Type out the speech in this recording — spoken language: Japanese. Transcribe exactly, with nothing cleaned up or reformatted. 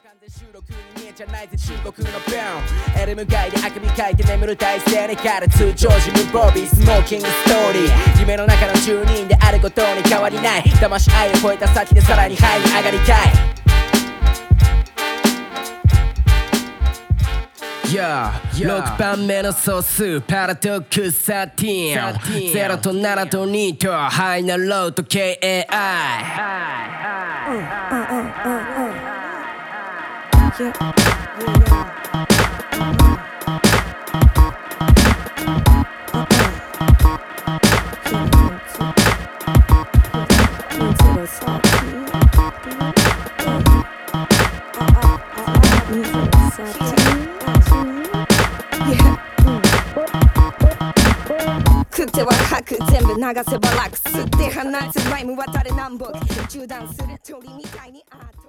完全収録に見えちゃないぜ中国のベンエルム街であくびかいて眠る体勢にから通常ジムボビースモーキングストーリー夢の中の住人であることに変わりない騙し愛を超えた先でさらに這い上がりたいろくばんめの素数パラドックスじゅうさんゼロとななとにとハイなローと ケーエーアイYeah. Yeah. 食っては吐く全部流せば楽吸って放つライム渡れ南北縦断する鳥みたいにあった